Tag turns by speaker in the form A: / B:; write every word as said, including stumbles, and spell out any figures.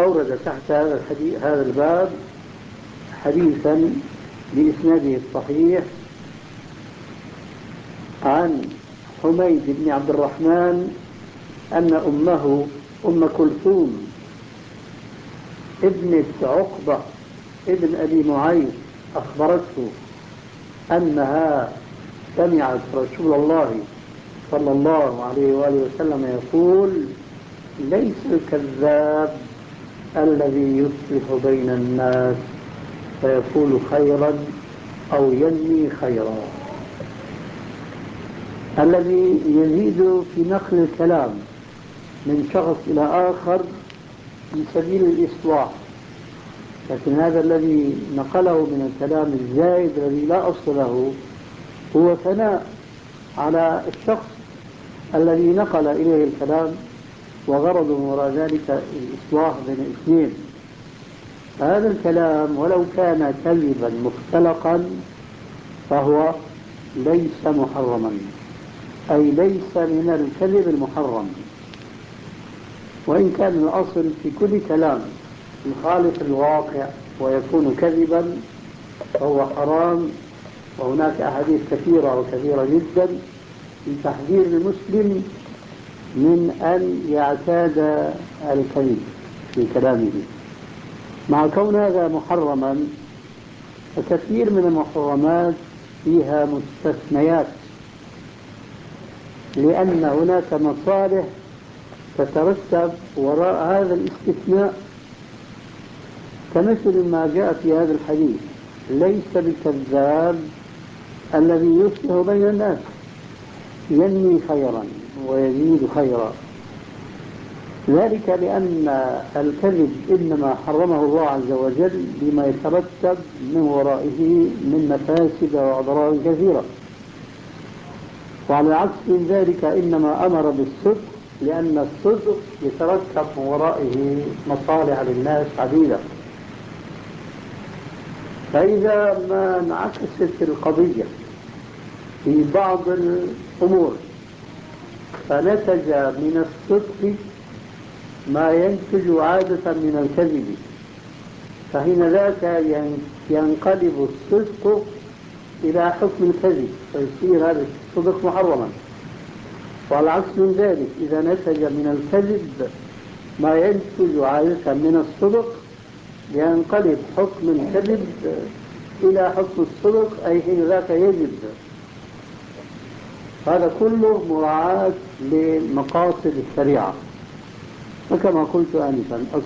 A: أورد تحت هذا الحديث هذا الباب حديثا بإسناده الصحيح عن حميد بن عبد الرحمن أن أمه أم كلثوم ابنة عقبة ابن أبي معيط أخبرته أنها سمعت رسول الله صلى الله عليه وآله وسلم يقول: ليس الكذاب الذي يصلح بين الناس فيقول خيرا أو ينمي خيرا، الذي يزيد في نقل الكلام من شخص إلى آخر في سبيل الإصلاح، لكن هذا الذي نقله من الكلام الزائد الذي لا أصل له هو ثناء على الشخص الذي نقل إليه الكلام، وغرض وراء ذلك الإصلاح بين الاثنين. هذا الكلام ولو كان كذبا مختلقا فهو ليس محرما، أي ليس من الكذب المحرم، وإن كان الأصل في كل كلام يخالف الواقع ويكون كذبا فهو حرام. وهناك أحاديث كثيرة وكثيرة جدا في تحذير المسلم من أن يعتاد الكذب في كلامه. مع كون هذا محرما، فكثير من المحرمات فيها مستثنيات، لأن هناك مصالح تترتب وراء هذا الاستثناء، كمثل ما جاء في هذا الحديث: ليس بالكذاب الذي يصلح بين الناس ينمي خيرا ويزيد خيرا، ذلك لأن الكذب إنما حرمه الله عز وجل لما يترتب من ورائه من مفاسد وأضرار كثيرة، وعلى العكس من ذلك إنما أمر بالصدق لأن الصدق يترتب من ورائه مصالح للناس عديدة. فإذا ما انعكست القضية في بعض الأمور فنتج من الصدق ما ينتج عادة من الكذب، فحين ذاك ينقلب الصدق إلى حكم الكذب فيصير هذا الصدق محرما. وعلى العكس من ذلك إذا نتج من الكذب ما ينتج عادة من الصدق ينقلب حكم الكذب إلى حكم الصدق، أي حين ذاك يجب. هذا كله مراعاة لمقاصد الشريعة. وكما قلت آنفا